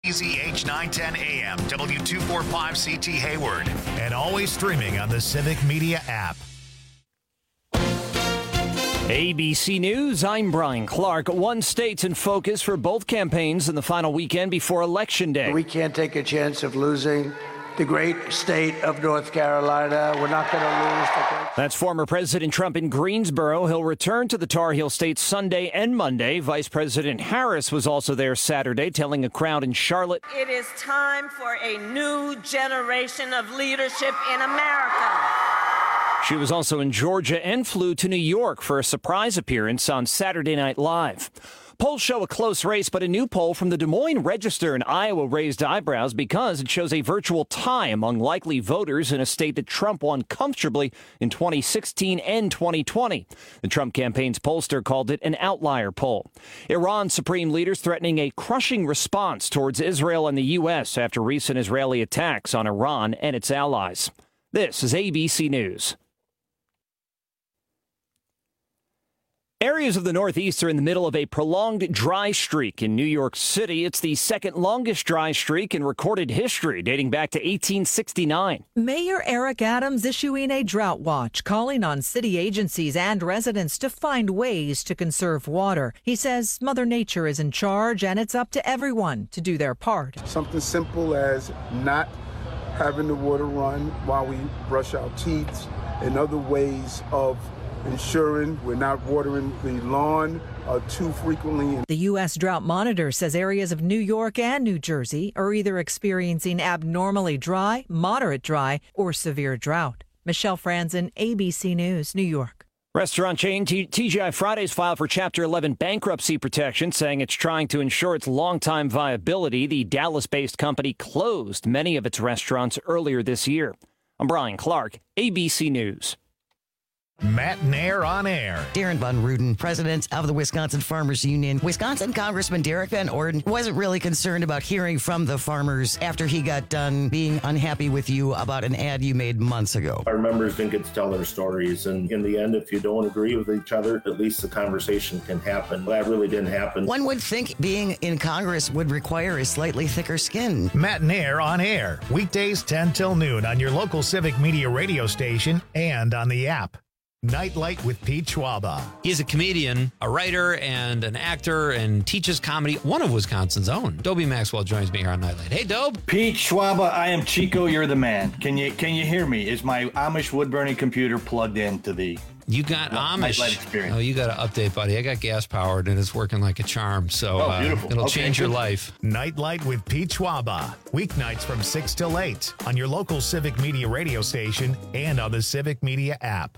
EZH 910 AM, W245CT Hayward, and always streaming on the Civic Media app. ABC News, I'm Brian Clark. One state's in focus for both campaigns in the final weekend before Election Day. We can't take a chance of losing the great state of North Carolina. We're not going to lose the great... That's former President Trump in Greensboro. He'll return to the Tar Heel State Sunday and Monday. Vice President Harris was also there Saturday, telling a crowd in Charlotte, "It is time for a new generation of leadership in America." She was also in Georgia and flew to New York for a surprise appearance on Saturday Night Live. Polls show a close race, but a new poll from the Des Moines Register in Iowa raised eyebrows because it shows a virtual tie among likely voters in a state that Trump won comfortably in 2016 and 2020. The Trump campaign's pollster called it an outlier poll. Iran's supreme leaders threatening a crushing response towards Israel and the U.S. after recent Israeli attacks on Iran and its allies. This is ABC News. Areas of the Northeast are in the middle of a prolonged dry streak in New York City. It's the second longest dry streak in recorded history, dating back to 1869. Mayor Eric Adams issuing a drought watch, calling on city agencies and residents to find ways to conserve water. He says Mother Nature is in charge and it's up to everyone to do their part. Something simple as not having the water run while we brush our teeth and other ways of ensuring we're not watering the lawn too frequently. The U.S. Drought Monitor says areas of New York and New Jersey are either experiencing abnormally dry, moderate dry, or severe drought. Michelle Franzen, ABC News, New York. Restaurant chain TGI Fridays filed for Chapter 11 bankruptcy protection, saying it's trying to ensure its long-time viability. The Dallas-based company closed many of its restaurants earlier this year. I'm Brian Clark, ABC News. Matt Nair on air. Darren Von Ruden, president of the Wisconsin Farmers Union. Wisconsin Congressman Derek Van Orden wasn't really concerned about hearing from the farmers after he got done being unhappy with you about an ad you made months ago. Our members didn't get to tell their stories, and in the end, if you don't agree with each other, at least the conversation can happen. That really didn't happen. One would think being in Congress would require a slightly thicker skin. Matt Nair on air. Weekdays 10 till noon on your local Civic Media radio station and on the app. Nightlight with Pete Schwaba. He's a comedian, a writer, and an actor, and teaches comedy. One of Wisconsin's own. Dobie Maxwell joins me here on Nightlight. Hey, Dobe. Pete Schwaba, I am Chico. You're the man. Can you hear me? Is my Amish wood burning computer plugged into the? You got Amish. Nightlight experience. Oh, you got to update, buddy. I got gas powered, and it's working like a charm. So beautiful. It'll change your life. Nightlight with Pete Schwaba. Weeknights from 6 till 8 on your local Civic Media radio station and on the Civic Media app.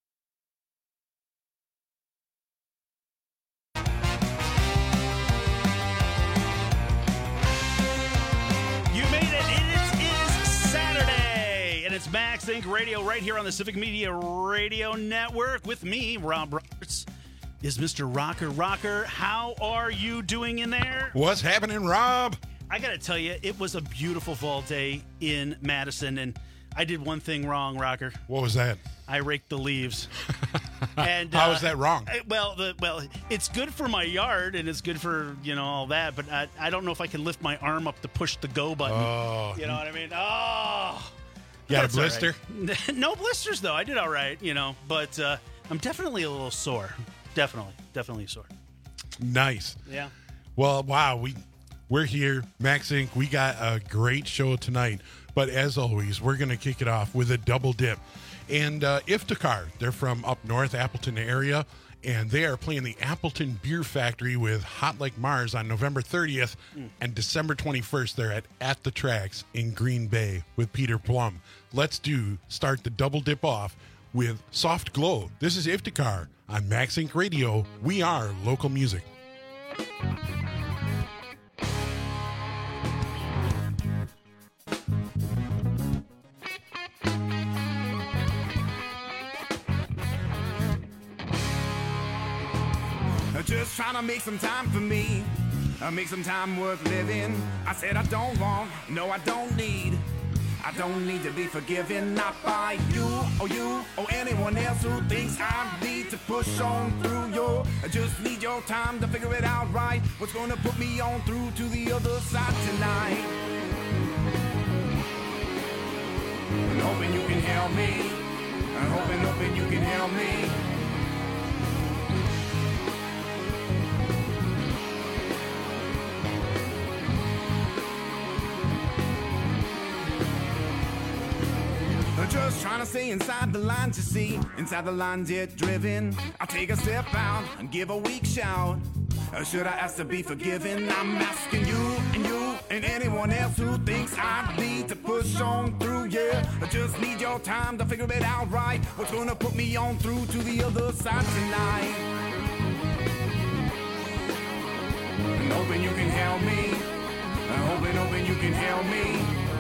It's Max Inc. Radio right here on the Civic Media Radio Network with me, Rob Roberts. Is Mr. Rocker. How are you doing in there? What's happening, Rob? I got to tell you, it was a beautiful fall day in Madison, and I did one thing wrong, Rocker. What was that? I raked the leaves. And how is that wrong? Well, it's good for my yard, and it's good for, all that, but I don't know if I can lift my arm up to push the go button. Oh. You know what I mean? Oh. You got a blister? Right. No blisters, though. I did all right, but I'm definitely a little sore. Definitely sore. Nice. Yeah. Well, wow. We're here, Max Inc. We got a great show tonight. But as always, we're going to kick it off with a double dip. And Iftikhar, they're from up north, Appleton area. And they are playing the Appleton Beer Factory with Hot Like Mars on November 30th. And December 21st, they're at the Tracks in Green Bay with Peter Plum. Let's start the double dip off with Soft Glow. This is Iftikhar on Max Inc. Radio. We are local music. Just trying to make some time for me, make some time worth living. I said I don't want, no I don't need. I don't need to be forgiven, not by you or anyone else who thinks I need to push on through. I just need your time to figure it out right. What's gonna put me on through to the other side tonight? I'm hoping you can help me. I'm hoping you can help me. Just trying to stay inside the lines, you see. Inside the lines yet driven. I'll take a step out and give a weak shout. Should I ask to be forgiven? I'm asking you and anyone else who thinks I need to push on through. Yeah, I just need your time to figure it out right. What's gonna put me on through to the other side tonight? I'm hoping you can help me. I'm hoping you can help me.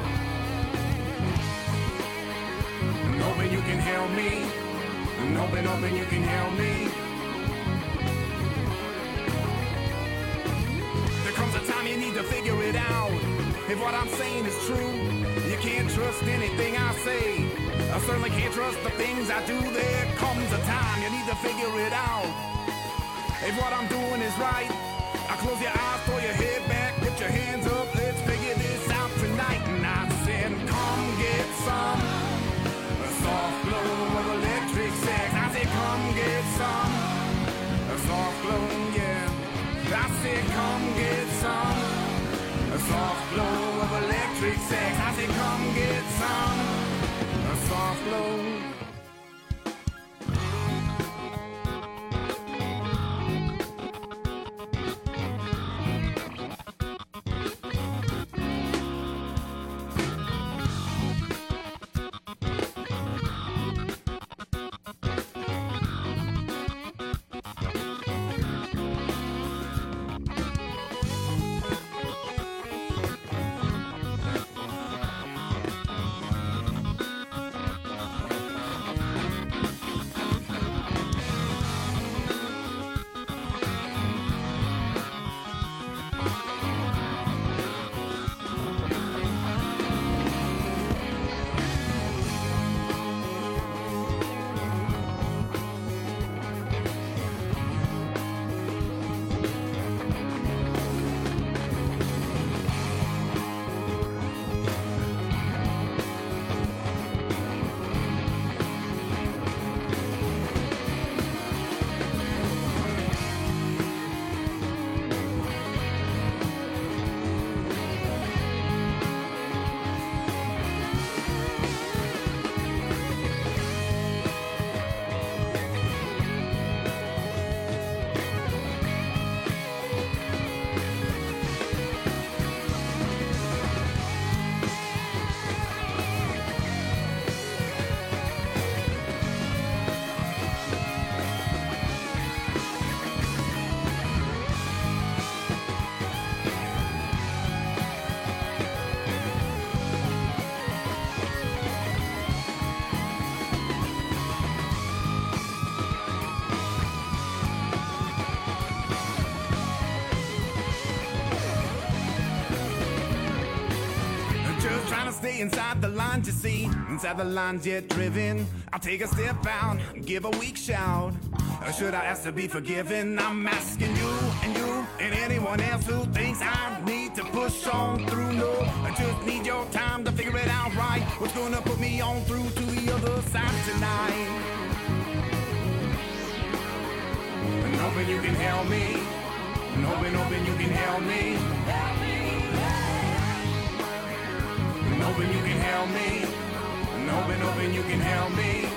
Hoping you can help me. I'm hoping you can help me. There comes a time you need to figure it out. If what I'm saying is true, you can't trust anything I say. I certainly can't trust the things I do. There comes a time you need to figure it out. If what I'm doing is right, I close your eyes, throw your head back, put your hands up, let's figure this out tonight. And I said, come get some soft glow of electric sex. I said, come get some soft glow, yeah. I said, come get some soft glow of electric sex. I said, come get some soft glow. Stay inside the lines, you see. Inside the lines yet driven. I'll take a step out, give a weak shout. Should I ask to be forgiven? I'm asking you and anyone else who thinks I need to push on through. No, I just need your time to figure it out right. What's gonna put me on through to the other side tonight? I'm hoping you can help me. I'm hoping you can help me. I'm hoping you can help me. I'm hoping you can help me.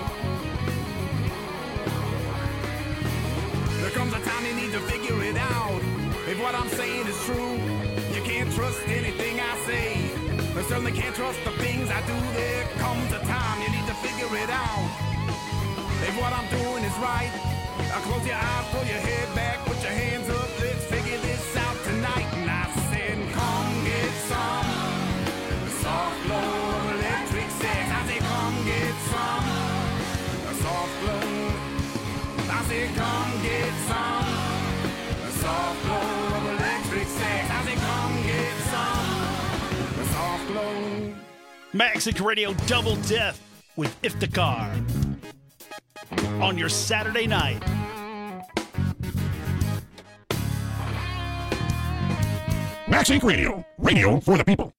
There comes a time you need to figure it out. If what I'm saying is true, you can't trust anything I say. I certainly can't trust the things I do. There comes a time you need to figure it out. If what I'm doing is right, I'll close your eyes, pull your head back, put your hands up, let's figure this out tonight. And I said, come get some soft glow of electric sex. I said, come get some soft glow. I said, come get some soft glow of electric sex. I said, come get some soft glow. Maxic Radio Double Dip with Iftikhar on your Saturday night. Max Inc. Radio. Radio for the people.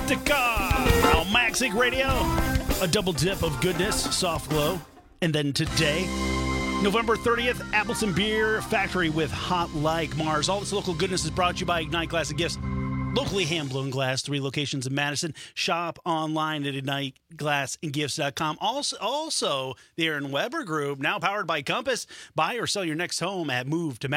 Mystica on Max Inc. Radio. A double dip of goodness, soft glow. And then today, November 30th, Appleton Beer Factory with Hot Like Mars. All this local goodness is brought to you by Ignite Glass and Gifts. Locally hand-blown glass, 3 locations in Madison. Shop online at IgniteGlassandGifts.com. Also, the Aaron Weber Group, now powered by Compass. Buy or sell your next home at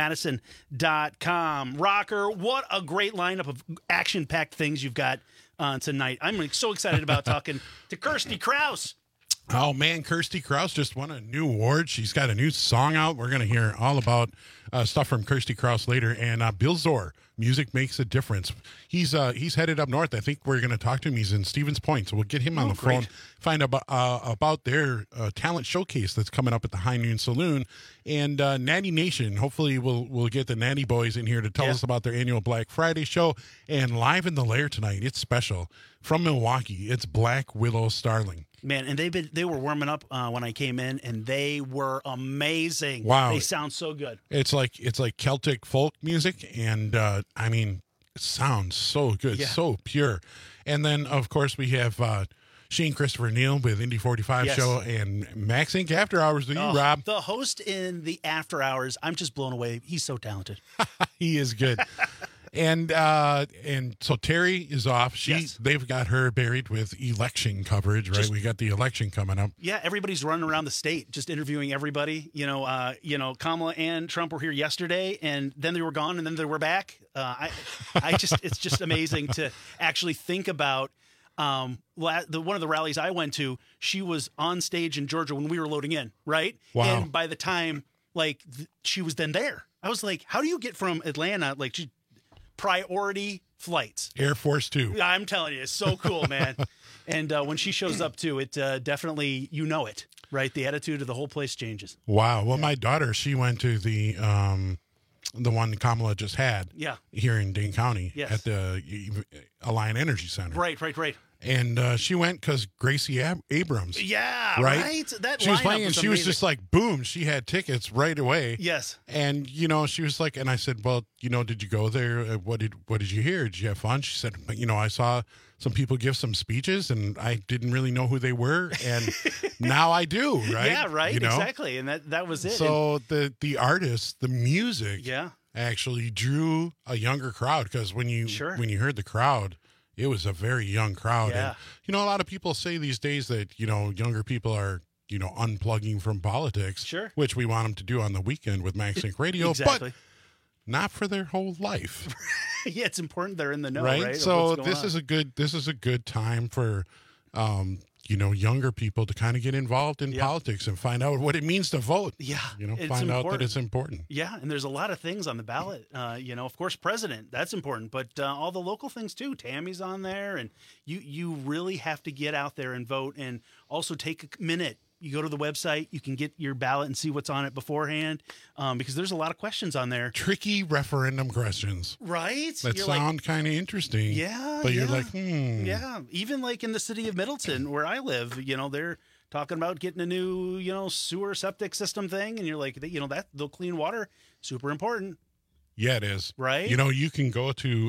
MoveToMadison.com. Rocker, what a great lineup of action-packed things you've got tonight. I'm so excited about talking to Kirsty Krause. Oh, man, Kirsty Krause just won a new award. She's got a new song out. We're going to hear all about stuff from Kirsty Krause later. And Bill Zor, Music Makes a Difference. He's headed up north. I think we're going to talk to him. He's in Stevens Point, so we'll get him on the phone, find about their talent showcase that's coming up at the High Noon Saloon. And Natty Nation, hopefully we'll get the Natty Boys in here to tell us about their annual Black Friday show. And live in the Lair tonight, it's special. From Milwaukee, it's Black Willow Starling. Man, and they were warming up when I came in, and they were amazing. Wow, they sound so good. It's like Celtic folk music, and I mean, it sounds so good, so pure. And then of course we have Shane Christopher Neal with Indy 45 show and Max Inc. After Hours with you, Rob. The host in the After Hours, I'm just blown away. He's so talented. He is good. And so Terry is off. They've got her buried with election coverage, right? We got the election coming up. Yeah, everybody's running around the state, just interviewing everybody. Kamala and Trump were here yesterday, and then they were gone, and then they were back. It's just amazing to actually think about. One of the rallies I went to, she was on stage in Georgia when we were loading in, right? Wow. And by the time she was then there, I was like, how do you get from Atlanta priority flights? Air Force Two. I'm telling you, it's so cool, man. And when she shows up too, it definitely, it, right? The attitude of the whole place changes. Wow. Well, my daughter, she went to the one Kamala just had here in Dane County at the Alliant Energy Center. Right. And she went because Gracie Abrams. Yeah, right. That she was playing, and she was just like, boom. She had tickets right away. Yes. And she was like, and I said, well, did you go there? What did you hear? Did you have fun? She said, I saw some people give some speeches, and I didn't really know who they were, and now I do. Right? Yeah. Right. Exactly. And that was it. So the artist, the music, actually drew a younger crowd, because when you heard the crowd, it was a very young crowd. Yeah. And, a lot of people say these days that, younger people are, unplugging from politics. Sure. Which we want them to do on the weekend with Max Inc. Radio. Exactly. But not for their whole life. Yeah, it's important they're in the know, right? So this is a good time for, younger people to kind of get involved in politics and find out what it means to vote. Yeah. Find out that it's important. Yeah. And there's a lot of things on the ballot. Of course, president, that's important, but all the local things too. Tammy's on there, and you really have to get out there and vote, and also take a minute. You go to the website, you can get your ballot and see what's on it beforehand, because there's a lot of questions on there. Tricky referendum questions. Right? That sound kind of interesting. Yeah. But you're like, Yeah. Even like in the city of Middleton, where I live, they're talking about getting a new, sewer septic system thing. And you're like, that the clean water, super important. Yeah, it is. Right? You can go to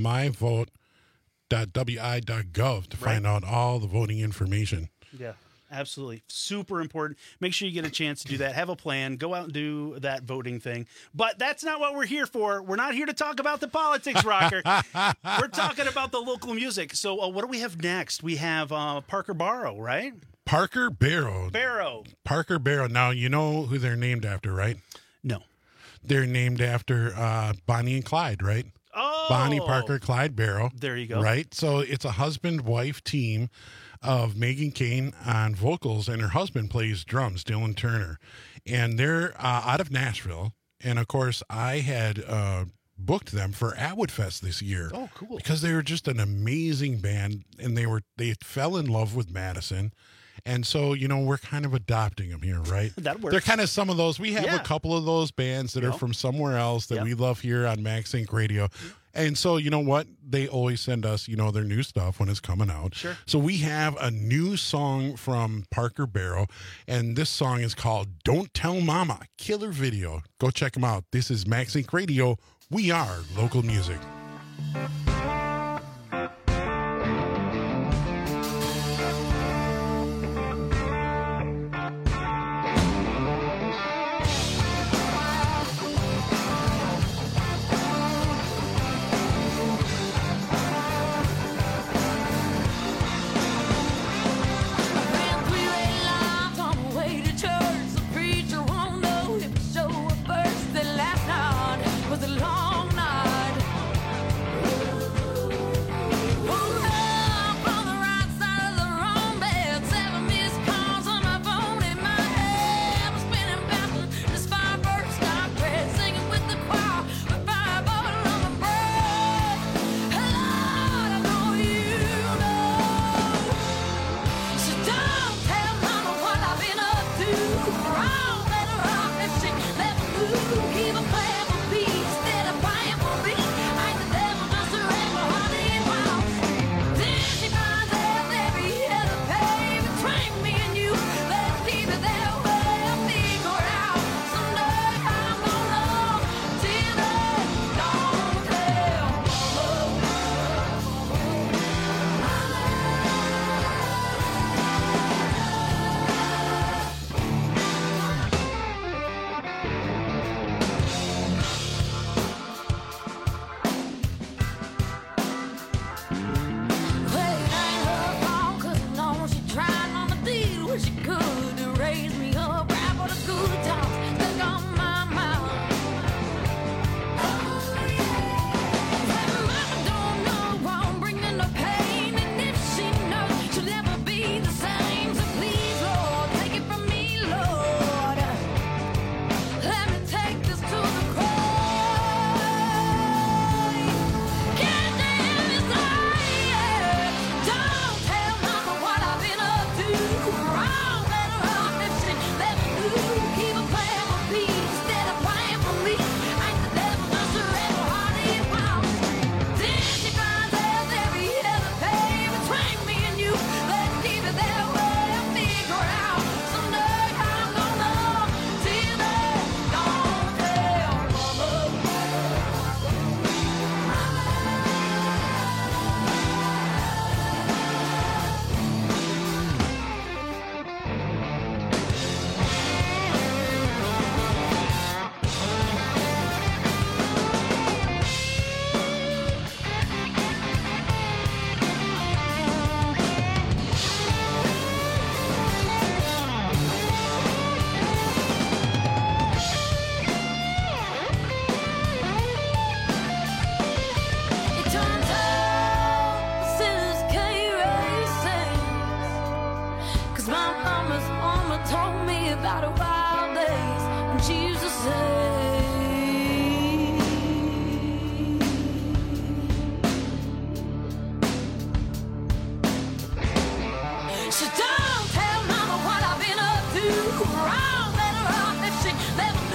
myvote.wi.gov to find out all the voting information. Yeah. Absolutely. Super important. Make sure you get a chance to do that. Have a plan. Go out and do that voting thing. But that's not what we're here for. We're not here to talk about the politics, Rocker. We're talking about the local music. So what do we have next? We have Parker Barrow, right? Parker Barrow. Parker Barrow. Now, you know who they're named after, right? No. They're named after Bonnie and Clyde, right? Oh. Bonnie Parker, Clyde Barrow. There you go. Right? So it's a husband-wife team of Megan Kane on vocals, and her husband plays drums, Dylan Turner. And they're out of Nashville. And, of course, I had booked them for Atwood Fest this year. Oh, cool. Because they were just an amazing band, and they fell in love with Madison. And so, we're kind of adopting them here, right? That works. They're kind of some of those. We have a couple of those bands that are from somewhere else that we love here on Max Inc. Radio. And so, you know what? They always send us, their new stuff when it's coming out. Sure. So we have a new song from Parker Barrow, and this song is called Don't Tell Mama. Killer video. Go check them out. This is Max Inc. Radio. We are local music.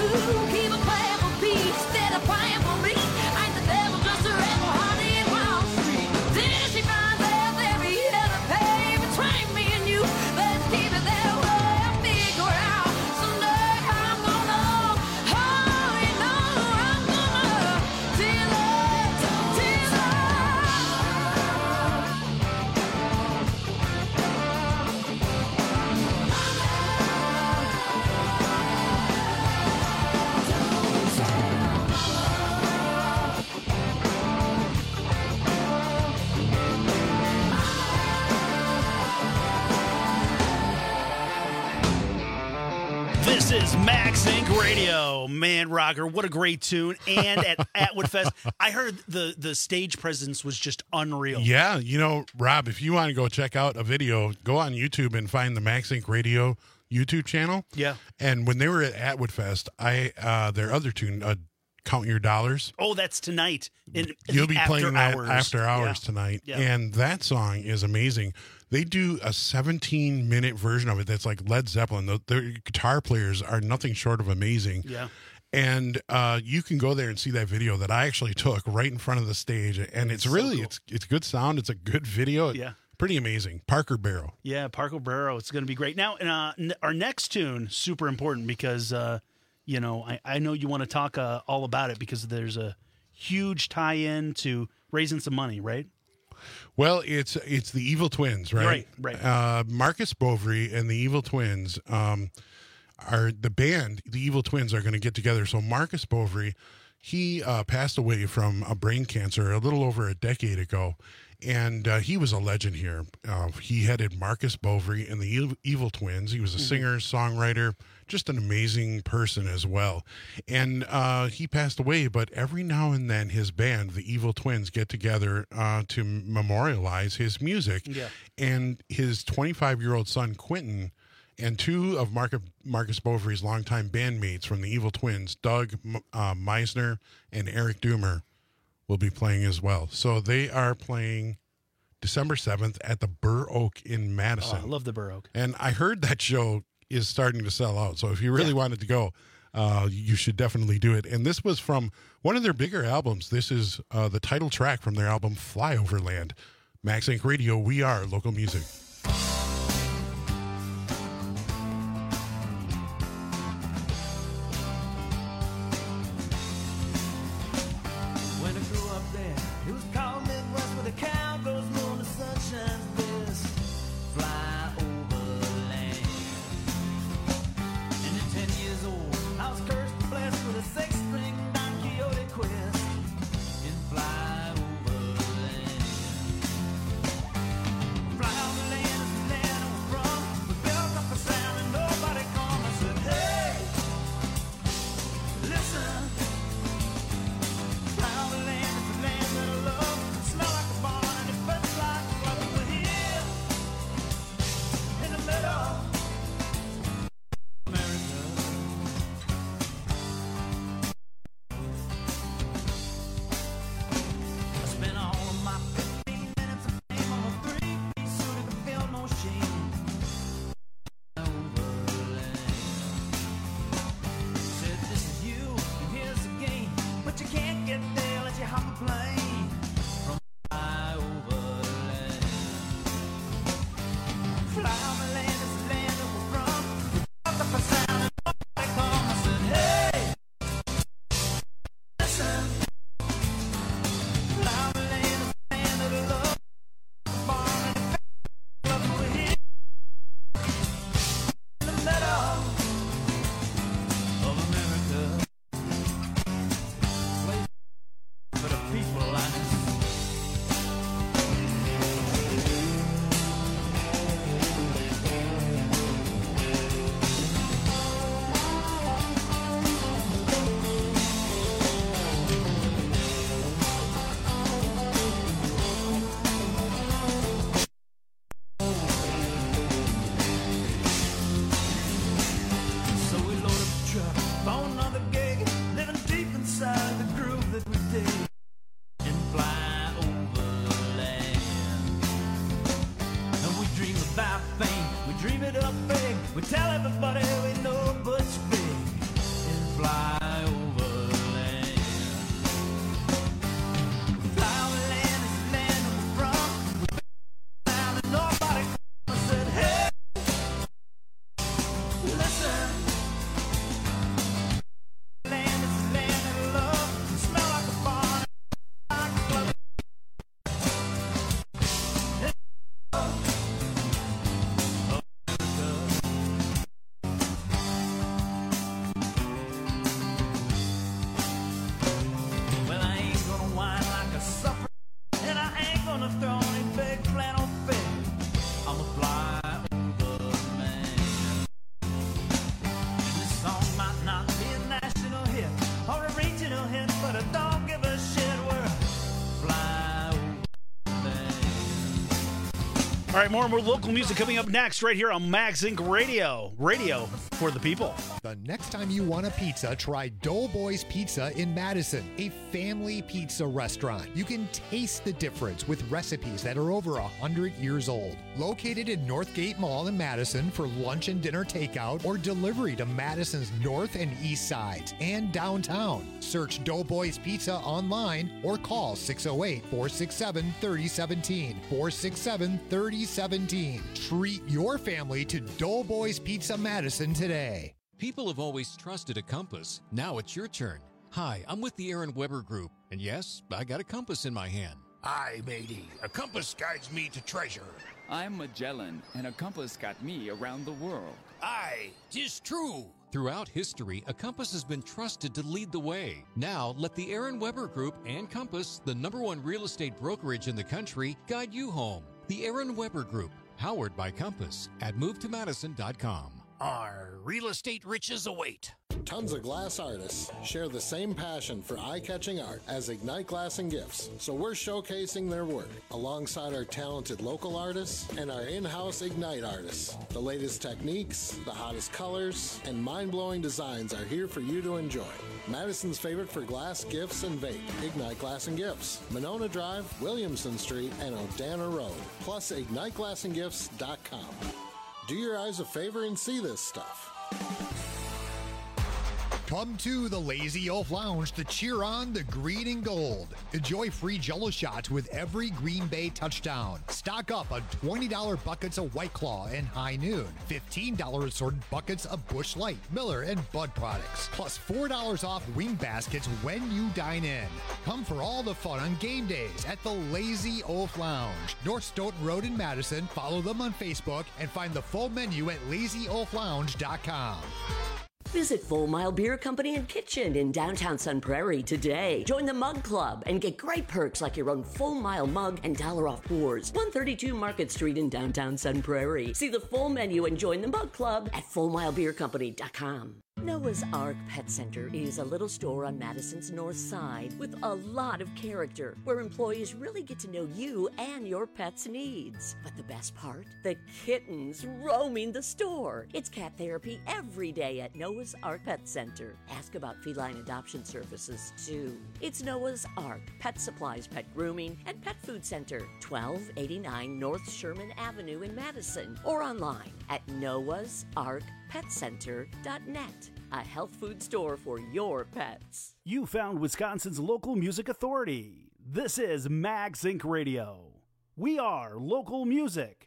Keep a plan for peace instead of praying for me. Ain't the devil just a rebel honey in Wall Street? Then she finds out every other pay between me and you. Let's keep it that way. I figure out someday I'm gonna, oh, you know, I'm gonna till This is Max Inc. Radio. Man, Rocker, what a great tune. And at Atwood Fest, I heard the stage presence was just unreal. Yeah, you know, Rob, if you want to go check out a video, go on YouTube and find the Max Inc. Radio YouTube channel. Yeah. And when they were at Atwood Fest, their other tune, Count Your Dollars. Oh, that's tonight. You'll be playing that after hours Yeah. tonight. Yeah. And that song is amazing. They do a 17-minute version of it that's like Led Zeppelin. Their guitar players are nothing short of amazing. Yeah. And you can go there and see that video that I actually took right in front of the stage. And it's really, so cool. it's good sound. It's a good video. Yeah. Pretty amazing. Parker Barrow. Yeah, Parker Barrow. It's going to be great. Now, our next tune, super important because, you know, I know you want to talk all about it because there's a huge tie-in to raising some money, right? Well, it's the Evil Twins, right? Right. Marcus Bovary and the Evil Twins are the band. The Evil Twins are going to get together. So Marcus Bovary, he passed away from a brain cancer a little over a decade ago, and he was a legend here. He headed Marcus Bovary and the Evil Twins. He was a singer, songwriter, just an amazing person as well. And he passed away, but every now and then his band, the Evil Twins, get together to memorialize his music. Yeah. And his 25-year-old son, Quentin, and two of Marcus Bovary's longtime bandmates from the Evil Twins, Doug Meisner and Eric Doomer, will be playing as well. So they are playing December 7th at the Burr Oak in Madison. Oh, I love the Burr Oak. And I heard that show is starting to sell out. So if you really wanted to go, you should definitely do it. And this was from one of their bigger albums. This is the title track from their album Flyoverland. Max Inc. Radio, we are local music. When I grew up there, it was called Midwest, where the cow goes more and the sun shines best. Fly over land. And at 10 years old, I was cursed and blessed with a six-string Don Quixote quest. And fly over land. Fly over land. All right, more local music coming up next right here on Max Inc. Radio. Radio for the people. The next time you want a pizza, try Doughboys Pizza in Madison, a family pizza restaurant. You can taste the difference with recipes that are over 100 years old. Located in Northgate Mall in Madison for lunch and dinner takeout or delivery to Madison's north and east sides and downtown. Search Doughboys Pizza online or call 608-467-3017. 467-3017. Treat your family to Doughboys Pizza Madison today. People have always trusted a compass. Now it's your turn. Hi, I'm with the Aaron Weber Group, and yes, I got a compass in my hand. Aye, matey. A compass guides me to treasure. I'm Magellan, and a compass got me around the world. Aye, 'tis true. Throughout history, a compass has been trusted to lead the way. Now, let the Aaron Weber Group and Compass, the #1 real estate brokerage in the country, guide you home. The Aaron Weber Group, powered by Compass, at movetomadison.com. Our real estate riches await. Tons of glass artists share the same passion for eye-catching art as Ignite Glass and Gifts, so we're showcasing their work alongside our talented local artists and our in-house Ignite artists. The latest techniques, the hottest colors, and mind-blowing designs are here for you to enjoy. Madison's favorite for glass, gifts, and vape, Ignite Glass and Gifts. Monona Drive, Williamson Street, and Odana Road, plus IgniteGlassandGifts.com. Do your eyes a favor and see this stuff. Come to the Lazy Oaf Lounge to cheer on the green and gold. Enjoy free Jell-O shots with every Green Bay touchdown. Stock up on $20 buckets of White Claw and High Noon. $15 assorted buckets of Busch Light, Miller, and Bud products. Plus $4 off wing baskets when you dine in. Come for all the fun on game days at the Lazy Oaf Lounge. North Stoughton Road in Madison. Follow them on Facebook and find the full menu at LazyOafLounge.com. Visit Full Mile Beer Company and Kitchen in downtown Sun Prairie today. Join the Mug Club and get great perks like your own Full Mile mug and $1 off pours. 132 Market Street in downtown Sun Prairie. See the full menu and join the Mug Club at FullMileBeerCompany.com. Noah's Ark Pet Center is a little store on Madison's north side with a lot of character, where employees really get to know you and your pet's needs. But the best part? The kittens roaming the store. It's cat therapy every day at Noah's Ark Pet Center. Ask about feline adoption services, too. It's Noah's Ark Pet Supplies, Pet Grooming, and Pet Food Center, 1289 North Sherman Avenue in Madison, or online at noahsarkpetcenter.net. A health food store for your pets. You found Wisconsin's local music authority. This is Max Inc. Radio. We are local music.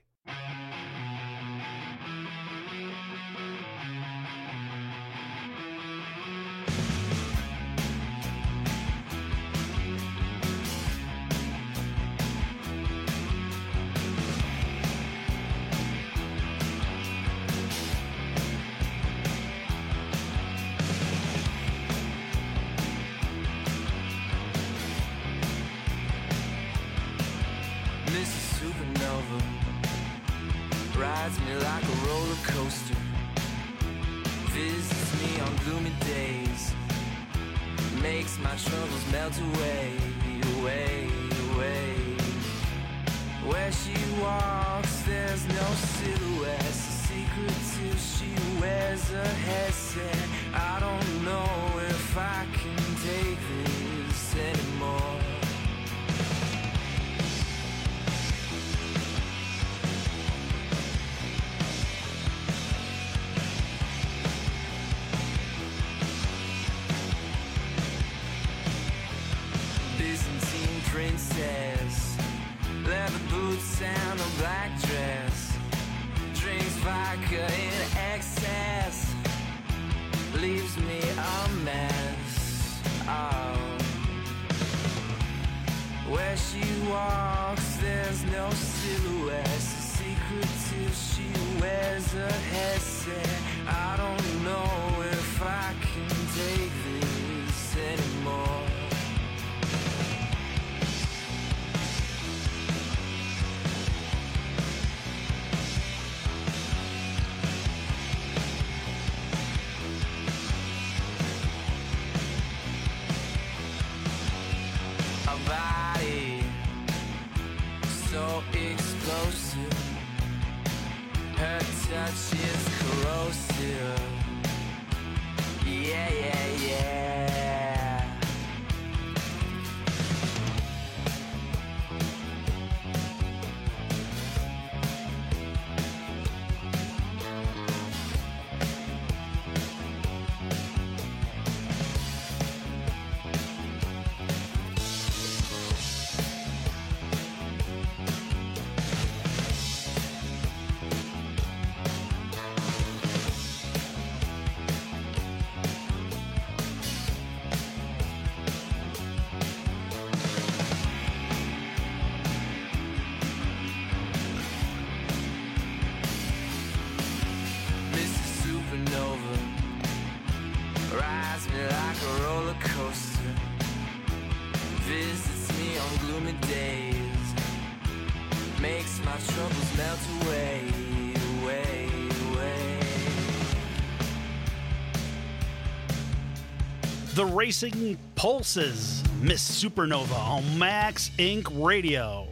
Rides me like a roller coaster, visits me on gloomy days, makes my troubles melt away, away, away. Where she walks, there's no silhouette, a secret till she wears a headset. I don't know if I can take this anymore. Princess, leather boots and a black dress, drinks vodka in excess, leaves me a mess. Oh. Where she walks, there's no silhouette, a secret till she wears a headset. I don't know if I can take this anymore. Body so so explosive. Her touch is corrosive. Yeah, yeah, yeah. Mrs. Supernova, rides me like a roller coaster, visits me on gloomy days, makes my troubles melt away, away, away. The Racing Pulses, Miss Supernova on Max Inc. Radio.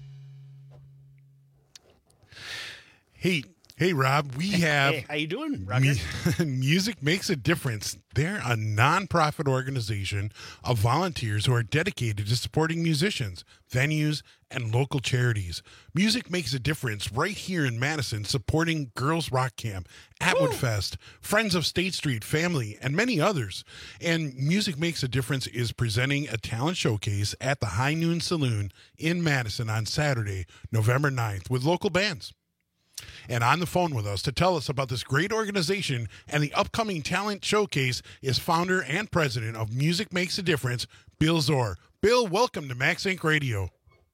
Hey, Rob, we have... Hey, how you doing, Rocket? Music Makes a Difference. They're a nonprofit organization of volunteers who are dedicated to supporting musicians, venues, and local charities. Music Makes a Difference right here in Madison, supporting Girls Rock Camp, Atwood Fest, Friends of State Street, Family, and many others. And Music Makes a Difference is presenting a talent showcase at the High Noon Saloon in Madison on Saturday, November 9th, with local bands. And on the phone with us to tell us about this great organization and the upcoming talent showcase is founder and president of Music Makes a Difference, Bill Zor. Bill, welcome to Max Inc. Radio.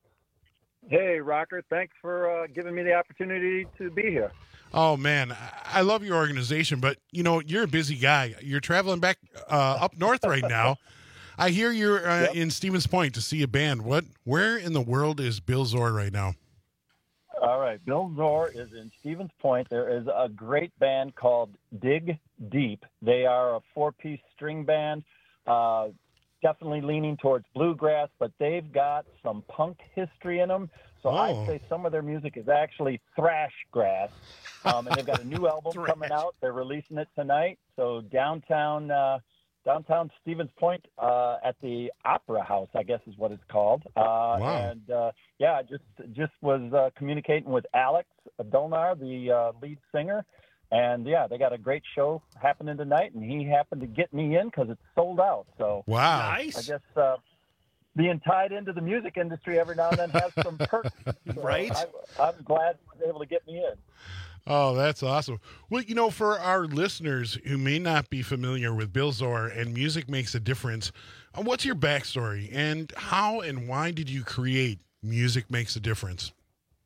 Hey, Rocker. Thanks for giving me the opportunity to be here. Oh, man, I love your organization, but, you know, you're a busy guy. You're traveling back up north right now. I hear you're in Stevens Point to see a band. Where in the world is Bill Zor right now? All right. Bill Zor is in Stevens Point. There is a great band called Dig Deep. They are a 4-piece string band, definitely leaning towards bluegrass, but they've got some punk history in them. So I'd say some of their music is actually thrash grass. And they've got a new album coming out. They're releasing it tonight. So downtown Stevens Point at the Opera House, I guess is what it's called. And I just was communicating with Alex Dolnar, the lead singer, and they got a great show happening tonight, and he happened to get me in because it's sold out. So nice. I guess being tied into the music industry every now and then has some perks. Right. I'm glad he was able to get me in. Oh, that's awesome. Well, you know, for our listeners who may not be familiar with Bill Zor and Music Makes a Difference, what's your backstory and how and why did you create Music Makes a Difference?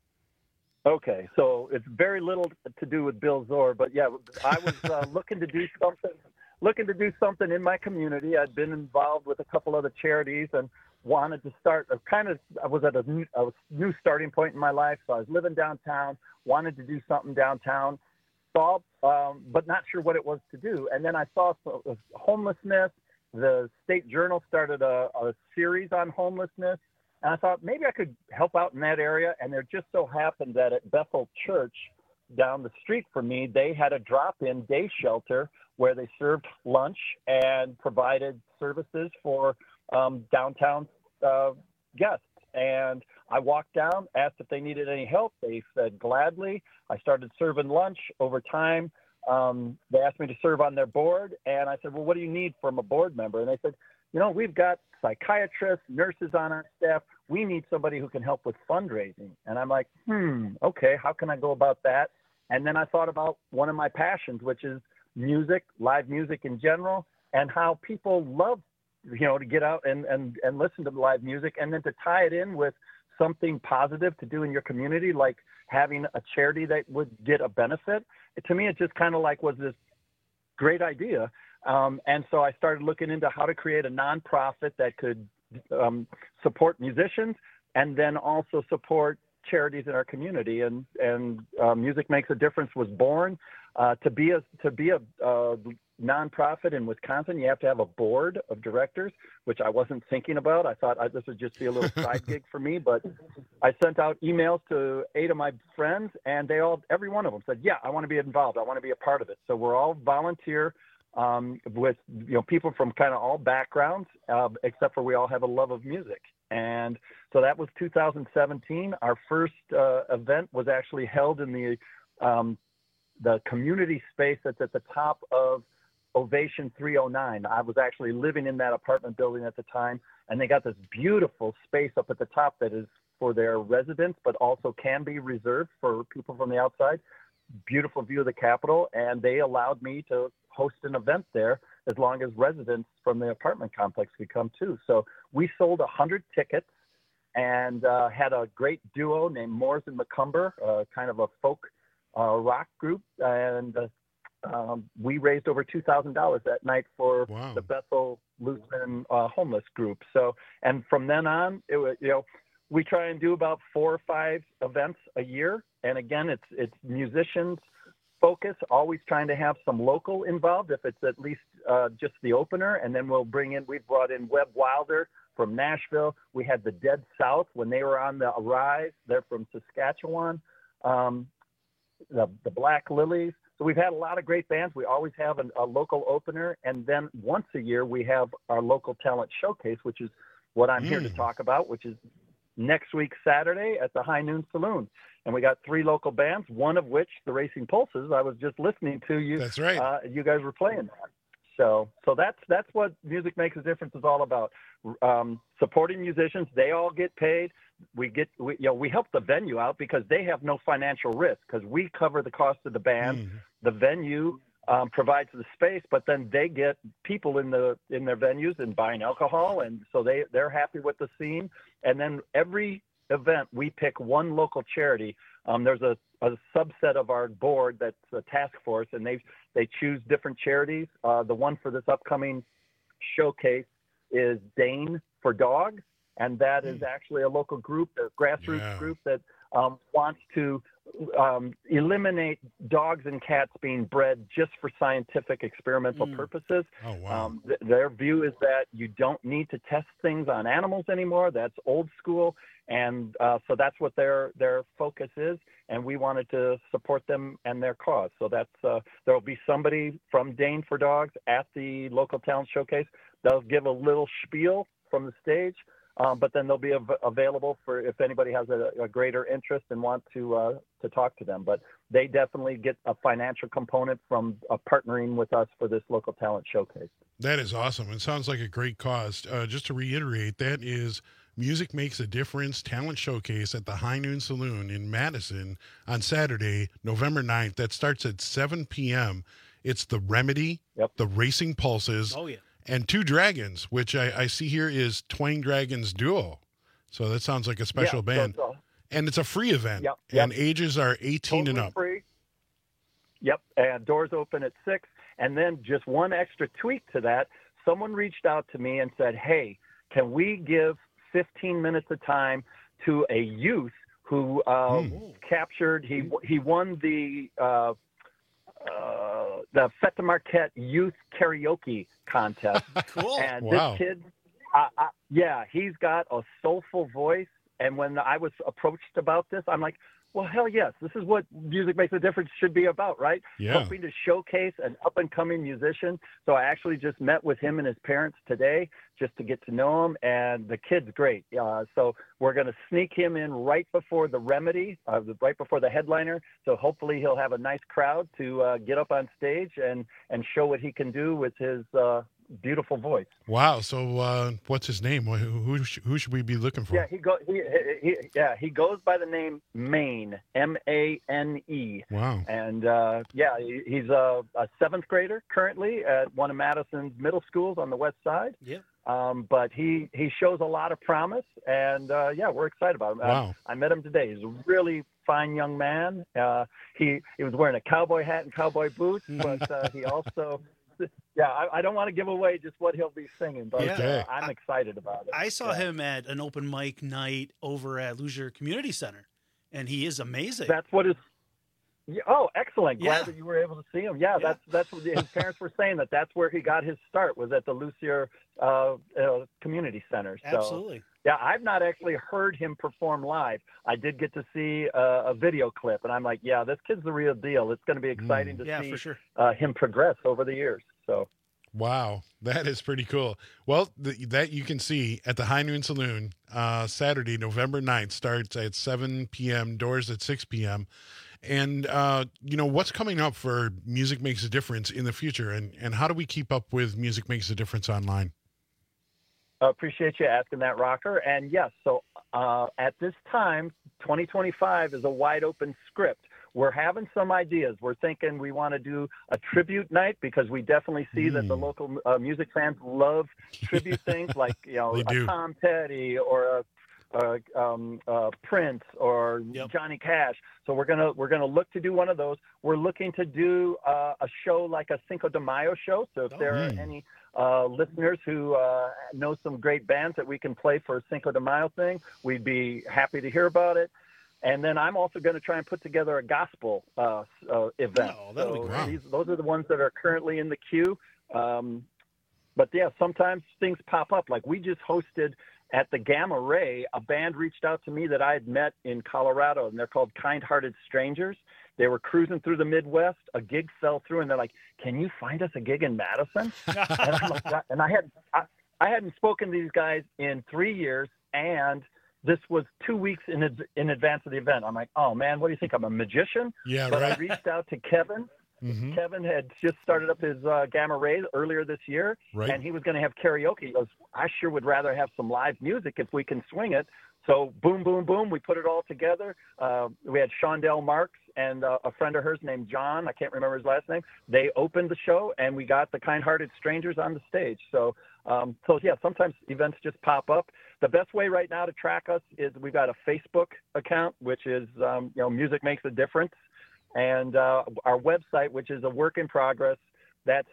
Okay, so it's very little to do with Bill Zor, but yeah, I was looking to do something in my community. I'd been involved with a couple other charities and wanted to start. I was at a new starting point in my life, so I was living downtown. Wanted to do something downtown, but not sure what it was to do. And then I saw homelessness. The State Journal started a series on homelessness, and I thought maybe I could help out in that area. And there just so happened that at Bethel Church down the street from me, they had a drop-in day shelter where they served lunch and provided services for downtown guests. And I walked down, asked if they needed any help. They said gladly. I started serving lunch. Over time, they asked me to serve on their board. And I said, well, what do you need from a board member? And they said, you know, we've got psychiatrists, nurses on our staff. We need somebody who can help with fundraising. And I'm like, okay, how can I go about that? And then I thought about one of my passions, which is music, live music in general, and how people love, to get out and listen to live music, and then to tie it in with something positive to do in your community, like having a charity that would get a benefit. To me, it just kind of was this great idea. And so I started looking into how to create a nonprofit that could support musicians and then also support charities in our community. And Music Makes a Difference was born to be a nonprofit in Wisconsin, you have to have a board of directors, which I wasn't thinking about. I thought this would just be a little side gig for me, but I sent out emails to 8 of my friends, and every one of them said, yeah, I want to be involved. I want to be a part of it. So we're all volunteer with people from kind of all backgrounds, except for we all have a love of music. And so that was 2017. Our first event was actually held in the community space that's at the top of Ovation 309. I was actually living in that apartment building at the time, and they got this beautiful space up at the top that is for their residents, but also can be reserved for people from the outside. Beautiful view of the Capitol, and they allowed me to host an event there as long as residents from the apartment complex could come too. So we sold 100 tickets and had a great duo named Moores and McCumber, kind of a folk rock group, and we raised over $2,000 that night for the Bethel Lutheran homeless group. So, and from then on, it was, we try and do about 4 or 5 events a year. And again, it's musicians focus, always trying to have some local involved, if it's at least just the opener. And then we brought in Webb Wilder from Nashville. We had the Dead South when they were on the Arise. They're from Saskatchewan. The Black Lilies. So we've had a lot of great bands. We always have a local opener. And then once a year, we have our local talent showcase, which is what I'm here to talk about, which is next week, Saturday at the High Noon Saloon. And we got 3 local bands, one of which, the Racing Pulses, I was just listening to you. That's right. You guys were playing that. So that's what Music Makes a Difference is all about. Supporting musicians. They all get paid. We help the venue out because they have no financial risk because we cover the cost of the band. The venue provides the space, but then they get people in their venues and buying alcohol, and so they're happy with the scene. And then every event we pick one local charity. There's a subset of our board that's a task force, and they choose different charities. The one for this upcoming showcase is Dane for Dogs, and that is actually a local group, a grassroots group that wants to eliminate dogs and cats being bred just for scientific experimental purposes. Oh, wow. Their view is that you don't need to test things on animals anymore. That's old school. And so that's what their focus is. And we wanted to support them and their cause. So that's there'll be somebody from Dane for Dogs at the local talent showcase. They'll give a little spiel from the stage. But then they'll be available for if anybody has a greater interest and want to talk to them. But they definitely get a financial component from partnering with us for this local talent showcase. That is awesome. It sounds like a great cause. Just to reiterate, that is Music Makes a Difference Talent Showcase at the High Noon Saloon in Madison on Saturday, November 9th. That starts at 7 p.m. It's the Remedy, the Racing Pulses. Oh, yeah. And 2 Dragons, which I see here is Twang Dragons Duo. So that sounds like a special band. And it's a free event. And ages are 18 and up. Free. Yep. And doors open at 6. And then just one extra tweak to that. Someone reached out to me and said, hey, can we give 15 minutes of time to a youth who captured, he won the Fête de Marquette Youth Karaoke Contest. Cool. And wow. This kid, he's got a soulful voice. And when I was approached about this, I'm like, well, hell yes, this is what Music Makes a Difference should be about, right? Yeah. Helping to showcase an up-and-coming musician. So I actually just met with him and his parents today just to get to know him, and the kid's great. So we're going to sneak him in right before the Remedy, right before the headliner. So hopefully he'll have a nice crowd to get up on stage and show what he can do with his beautiful voice. Wow. So what's his name? Who should we be looking for? Yeah, he goes by the name Mane, M-A-N-E. Wow. And he's a 7th grader currently at one of Madison's middle schools on the west side. Yeah. But he shows a lot of promise, and we're excited about him. Wow. I met him today. He's a really fine young man. He was wearing a cowboy hat and cowboy boots, but he also. Yeah, I don't want to give away just what he'll be singing, but I'm excited about it. I saw him at an open mic night over at Loosier Community Center, and he is amazing. That's what Yeah, oh, excellent! Glad Yeah. that you were able to see him. Yeah, that's what his parents were saying, that's where he got his start, was at the Lucier Community Center. So, Absolutely. yeah, I've not actually heard him perform live. I did get to see a video clip, and I'm like, yeah, this kid's the real deal. It's going to be exciting to see for sure. Him progress over the years. So. Wow, that is pretty cool. Well, that you can see at the High Noon Saloon Saturday, November 9th, starts at 7 p.m., doors at 6 p.m. And, what's coming up for Music Makes a Difference in the future, and how do we keep up with Music Makes a Difference online? Appreciate you asking that, Rocker. And yes, so at this time, 2025 is a wide open script. We're having some ideas. We're thinking we want to do a tribute night, because we definitely see that the local music fans love tribute things like, a Tom Petty or a Prince or Johnny Cash. So we're gonna look to do one of those. We're looking to do a show like a Cinco de Mayo show. So if there are any listeners who know some great bands that we can play for a Cinco de Mayo thing, we'd be happy to hear about it. And then I'm also going to try and put together a gospel event. Oh, that'll be great. Those are the ones that are currently in the queue. But yeah, sometimes things pop up. Like we just hosted at the Gamma Ray, a band reached out to me that I had met in Colorado, and they're called Kind Hearted Strangers. They were cruising through the Midwest. A gig fell through, and they're like, "Can you find us a gig in Madison?" And I'm like, and I hadn't spoken to these guys in 3 years, and this was 2 weeks in advance of the event. I'm like, oh man, what do you think? I'm a magician? Yeah, but right. I reached out to Kevin. Mm-hmm. Kevin had just started up his Gamma Ray earlier this year, Right. and he was going to have karaoke. He goes, I sure would rather have some live music if we can swing it. So boom, boom, boom, we put it all together. We had Shondell Marks and a friend of hers named John. I can't remember his last name. They opened the show, and we got the Kind Hearted Strangers on the stage. So yeah, sometimes events just pop up. The best way right now to track us is we've got a Facebook account, which is, Music Makes a Difference. And our website, which is a work in progress, that's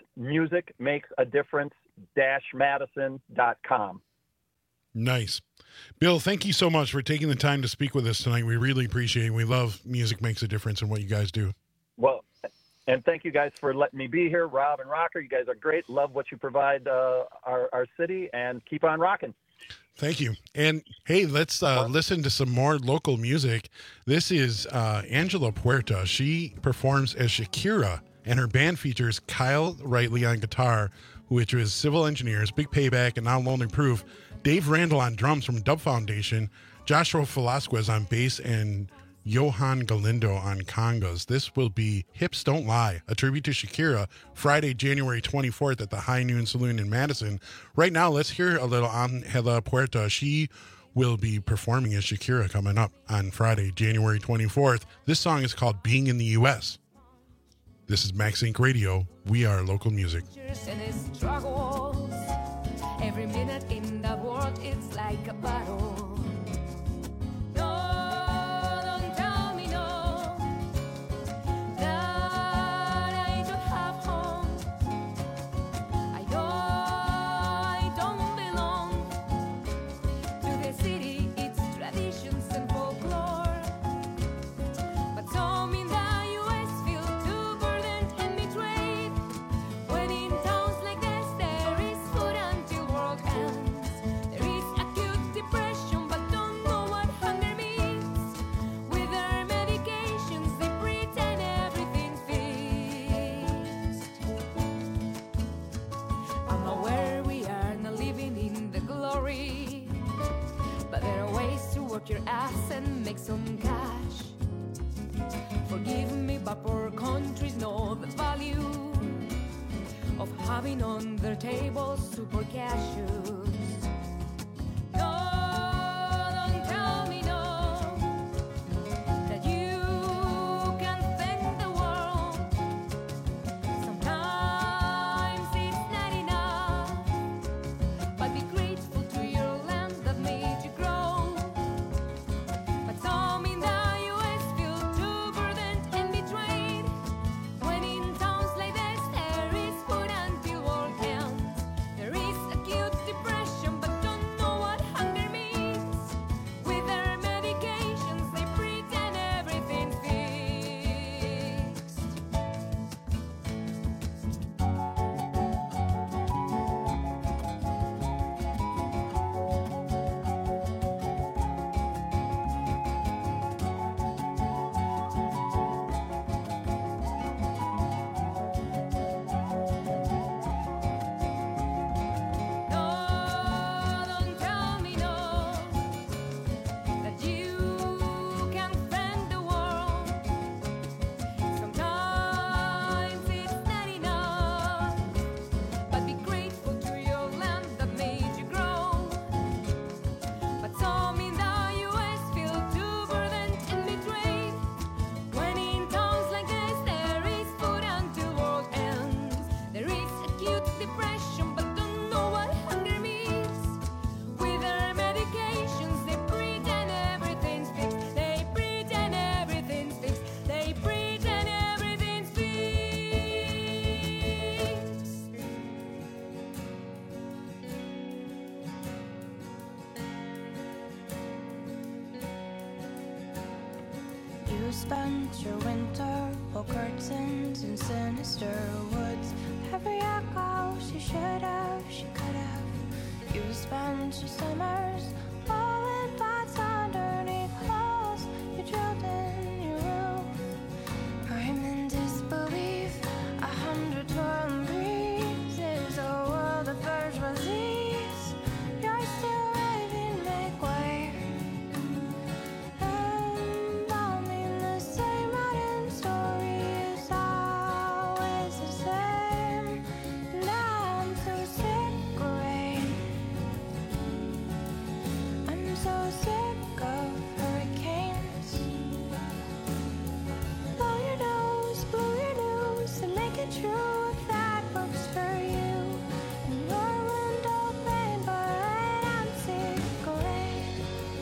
musicmakesadifference-madison.com. Nice. Bill, thank you so much for taking the time to speak with us tonight. We really appreciate it. We love Music Makes a Difference and what you guys do. Well, and thank you guys for letting me be here. Rob and Rocker, you guys are great. Love what you provide our city, and keep on rocking. Thank you. And hey, let's listen to some more local music. This is Angela Puerta. She performs as Shakira, and her band features Kyle Rightly on guitar, which was Civil Engineers, Big Payback, and Now Lonely Proof. Dave Randall on drums from Dub Foundation, Joshua Velasquez on bass, and Johan Galindo on congas. This will be Hips Don't Lie, a tribute to Shakira, Friday, January 24th at the High Noon Saloon in Madison. Right now, let's hear a little Angela Puerta. She will be performing as Shakira coming up on Friday, January 24th. This song is called Being in the U.S. This is Max Inc. Radio. We are local music. And his struggles. Every minute in the world, it's like a battle. No, don't tell me no, that I don't have home. I know I don't belong to the city, its traditions and folklore. But some in the U.S. feel too burdened and betrayed. When in towns like this, there is food until world ends. There is acute depression, but don't know what hunger means. With their medications, they pretend everything's fixed. I'm aware we are not living in the glory, but there are ways to work your ass and make some cash. Forgive me, but poor countries know the value of having on their tables super cashews. No, don't tell me no, that you can thank the world. Sometimes it's not enough, but be grateful to your land that made you grow. But some in the U.S. feel too burdened and betrayed. When in towns like this, there is food until world ends. There is acute depression. spent your winter, pull curtains in sinister woods. Every echo she should have, she could have. You spent your summers all in pots underneath holes you drilled in your roof. I'm in disbelief, 100 twirling breezes, a world of bourgeoisies. You're still raving, make way. Embalming the same modern story is always the same. Now I'm so sick of rain. I'm so sick of hurricanes. Blow your nose, and make it true if that works for you. And your window pane, but I'm sick of rain.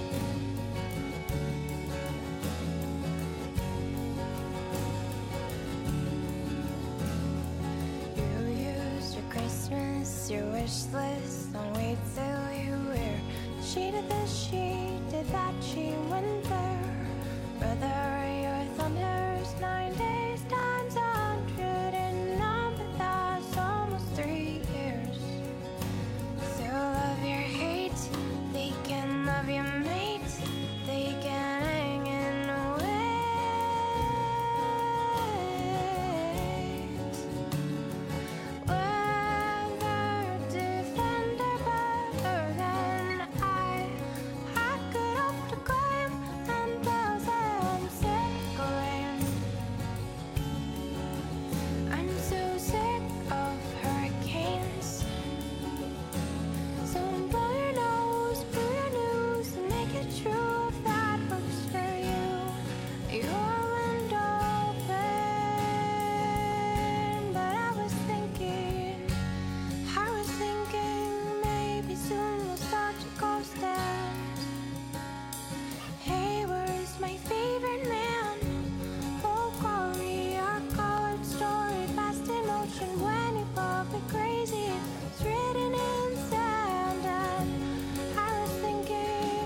You used your Christmas, your wish list on wait till you wear. She did this, she did that, she went there. Brother, your thunder's 9 days times 100 and none, but that's almost 3 years. Through love your hate, they can love your mate, they can hang in wait. Weather defender better than I could hope to claim, and those I'm sick of rain. I'm so sick of hurricanes. So blow your nose, and make it true if that works for you. Your window open, but I was thinking maybe soon we'll start to ghost dance. Hey, where's my favorite man? Oh, glory, our colored story, fast in motion when you love me crazy. It's written in sand, and I was thinking.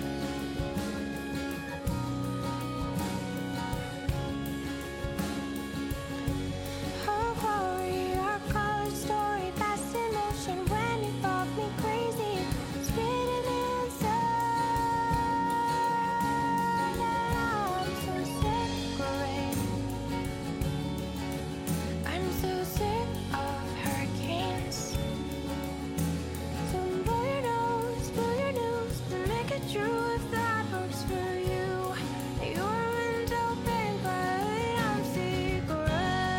Oh, glory, our colored story, fast in motion when you love me crazy. It's written in sand, and I'm so sick of rain. I'm so sick of hurricanes. So blow your nose, and make it true if that works for you. Your window pane, but I'm sick of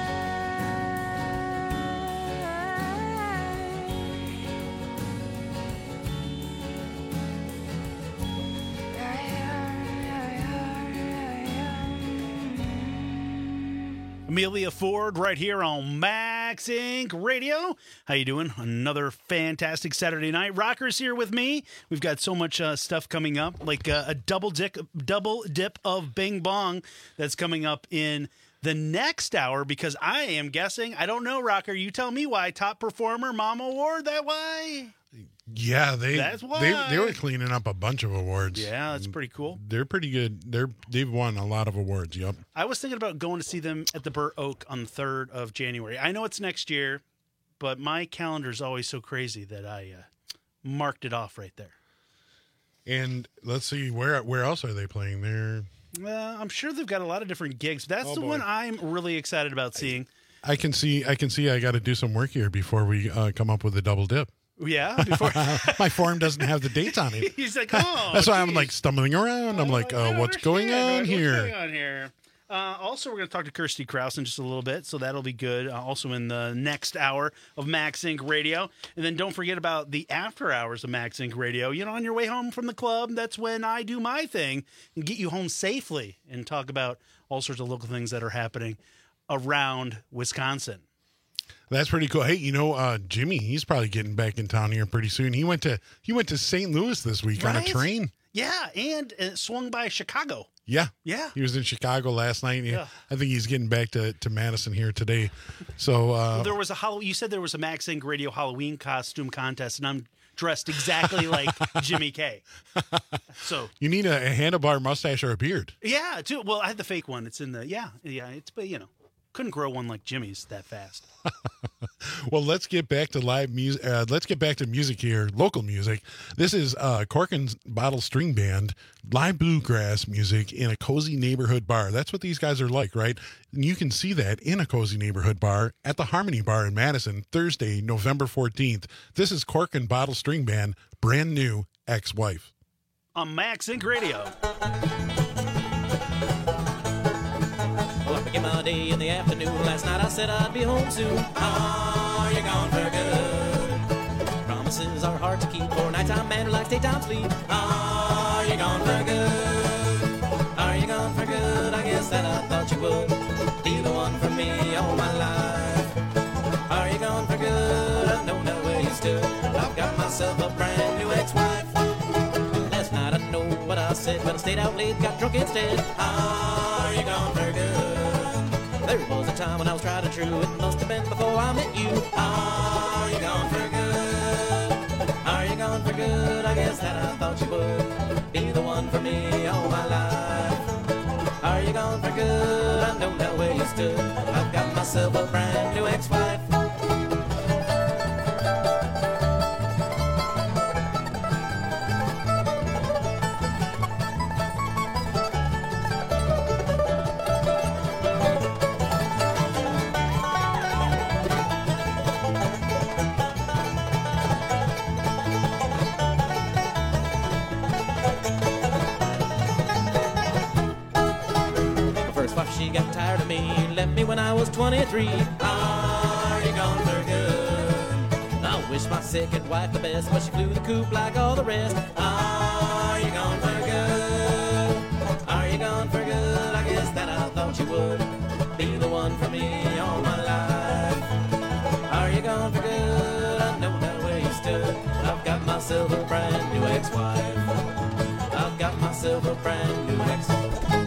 Amelia Ford right here on Max Inc. Radio. How you doing? Another fantastic Saturday night. Rocker's here with me. We've got so much stuff coming up, like a double dip of Bing Bong that's coming up in the next hour, because I am guessing, I don't know, Rocker, you tell me why, top performer, Mama Award, that why? Yeah, That's why. they were cleaning up a bunch of awards. Yeah, that's pretty cool. They're pretty good. They've won a lot of awards. Yep. I was thinking about going to see them at the Burt Oak on the 3rd of January. I know it's next year, but my calendar's always so crazy that I marked it off right there. And let's see, where else are they playing? They're I'm sure they've got a lot of different gigs. That's the one I'm really excited about seeing. I can see. I got to do some work here before we come up with a double dip. Yeah, before my form doesn't have the dates on it. He's like, oh, that's why I'm like stumbling around. I'm like, what's going on here? What's going on here? Also, we're going to talk to Kirsty Krause in just a little bit, so that'll be good. Also in the next hour of Max Inc. Radio. And then don't forget about the after hours of Max Inc. Radio. You know, on your way home from the club, that's when I do my thing and get you home safely and talk about all sorts of local things that are happening around Wisconsin. That's pretty cool. Hey, you know, Jimmy, he's probably getting back in town here pretty soon. He went to St. Louis this week on a train. Yeah, and it swung by Chicago. Yeah. Yeah. He was in Chicago last night. Yeah. I think he's getting back to Madison here today. So well, there was you said there was a Max Inc. Radio Halloween costume contest, and I'm dressed exactly like Jimmy K. So you need a handlebar mustache or a beard. yeah, too. Well, I had the fake one. It's in the It's but couldn't grow one like Jimmy's that fast. Well, let's get back to live music. Let's get back to music here, local music. This is Corcoran Bottle String Band, live bluegrass music in a cozy neighborhood bar. That's what these guys are like, right? And you can see that in a cozy neighborhood bar at the Harmony Bar in Madison, Thursday, November 14th. This is Corcoran Bottle String Band, brand new Ex-Wife. On Max Inc. Radio. Well, I began my day in the afternoon. Last night I said I'd be home soon. Are you gone for good? Promises are hard to keep. For nighttime man who likes daytime sleep. Are you gone for good? Are you gone for good? I guess that I thought you would be the one for me all my life. Are you gone for good? I don't know where you stood. I've got myself a brand new ex-wife. Last night I know what I said, but I stayed out late, got drunk instead. Are you gone for good? There was a time when I was tried and true. It must have been before I met you. Are you gone for good? Are you gone for good? I guess that I thought you would be the one for me all my life. Are you gone for good? I don't know where you stood. I've got myself a brand new ex-wife. She got tired of me, left me when I was 23. Are you gone for good? I wish my second wife the best, but she flew the coop like all the rest. Are you gone for good? Are you gone for good? I guess that I thought you would be the one for me all my life. Are you gone for good? I don't know where you stood. I've got myself a brand new ex-wife. I've got myself a brand new ex-wife.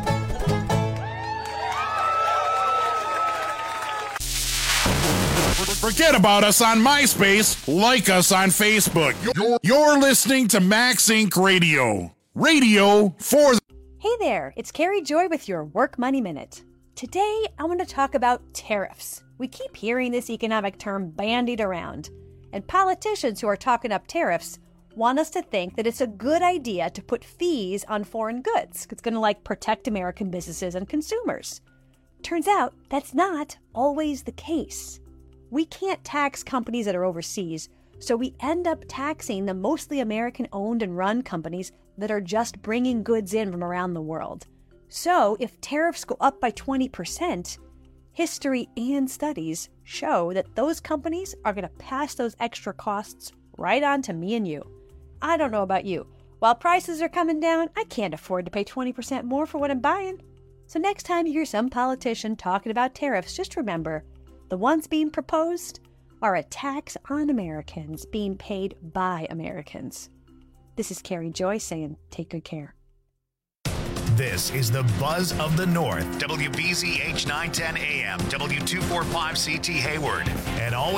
Forget about us on MySpace. Like us on Facebook. You're listening to Max Inc. Radio. Radio for the... Hey there, it's Carrie Joy with your Work Money Minute. Today, I want to talk about tariffs. We keep hearing this economic term bandied around, and politicians who are talking up tariffs want us to think that it's a good idea to put fees on foreign goods. It's going to protect American businesses and consumers. Turns out that's not always the case. We can't tax companies that are overseas, so we end up taxing the mostly American-owned and run companies that are just bringing goods in from around the world. So if tariffs go up by 20%, history and studies show that those companies are going to pass those extra costs right on to me and you. I don't know about you. While prices are coming down, I can't afford to pay 20% more for what I'm buying. So next time you hear some politician talking about tariffs, just remember, the ones being proposed are a tax on Americans being paid by Americans. This is Carrie Joy saying, take good care. This is the Buzz of the North. WBZH 910 AM, W245CT Hayward, and always